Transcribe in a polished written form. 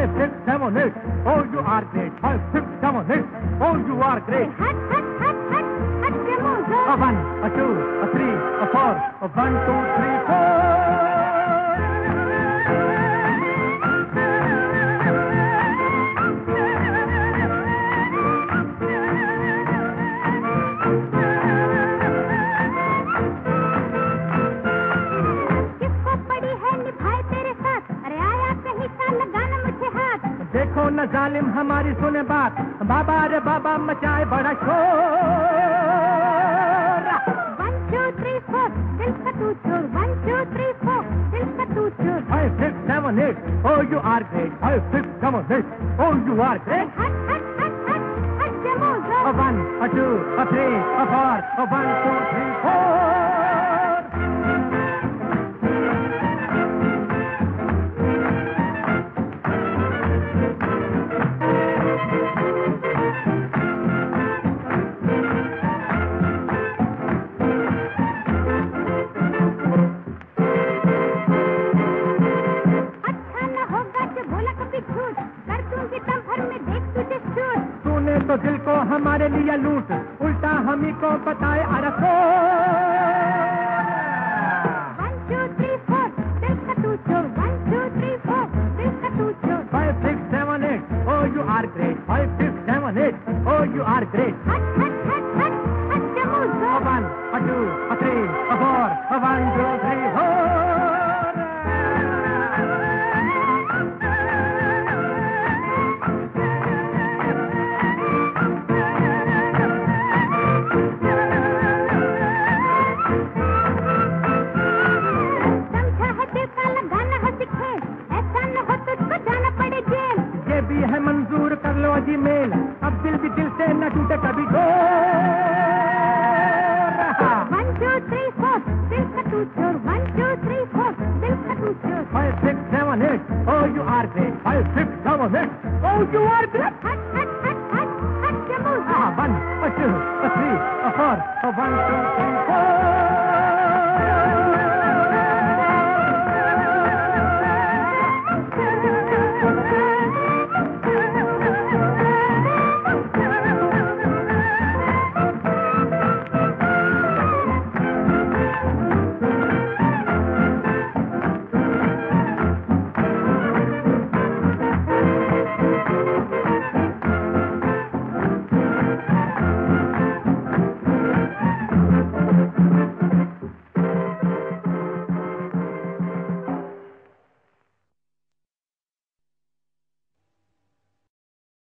5, 6, 7, 8. Oh, you are great. 5, 6, 7, 8. Oh, you are great. Hut, hut, hut, hut, hut, Jamuzo. A 1, a 2, a 3, a 4. A 1, 2, 3, 4. देखो न जालिम हमारी सुने बात, बाबा रे बाबा मचाए बड़ा शोर। 1, 2, 3, 4 दिल का तू चोर। 1, 2, 3, 4 दिल का तू चोर। 5, 6, 7, 8 Oh you are great। 5, 6, 7, 8 Oh you are great। हट हट हट हट हट जमोजो। A 1, a 2, a 3, a 4 A 1, 2, 3, 4। तो दिल को हमारे लिए लूट, उल्टा हम ही को बताए अरसो। 1, 2, 3, 4 दिल का तू चोर। 1, 2, 3, 4 दिल का तू चोर। 5, 6, 7, 8 Oh you are great। 5, 6, 7, 8 Oh you are great। हट हट हट हट हट जमोजो। A 1, a 2, a 3, a 4 A 1, 2, 3, 4। है मंजूर कर लो जी मेल, अब दिल भी दिल से न टूटे कभी डोर। 1, 2, 3, 4 दिल का तू चोर। 1, 2, 3, 4 दिल का तू चोर। 5, 6, 7, 8 Oh you are great। 5, 6, 7, 8 Oh you are great। हट हट हट हट हट जमोजो। 1, a 2, a 3, a 4 A 1, 2, 3, 4